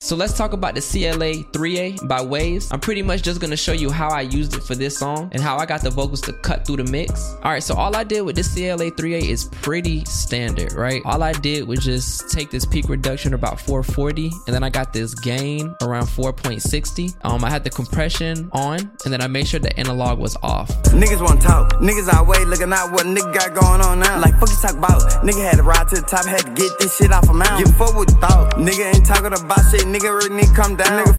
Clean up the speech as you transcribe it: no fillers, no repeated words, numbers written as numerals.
So let's talk about the CLA 3A by Waves. I'm pretty much just gonna show you how I used it for this song and how I got the vocals to cut through the mix. Alright, so all I did with this CLA 3A is pretty standard, right? All I did was just take this peak reduction about 440, and then I got this gain around 4.60. I had the compression on, and then I made sure the analog was off. Niggas wanna talk, niggas always looking out what nigga got going on now. Like fuck you talk about, nigga had to ride to the top, had to get this shit off a mountain. Give a fuck with the thought, nigga ain't talking about shit, nigga really need to come down. Nigga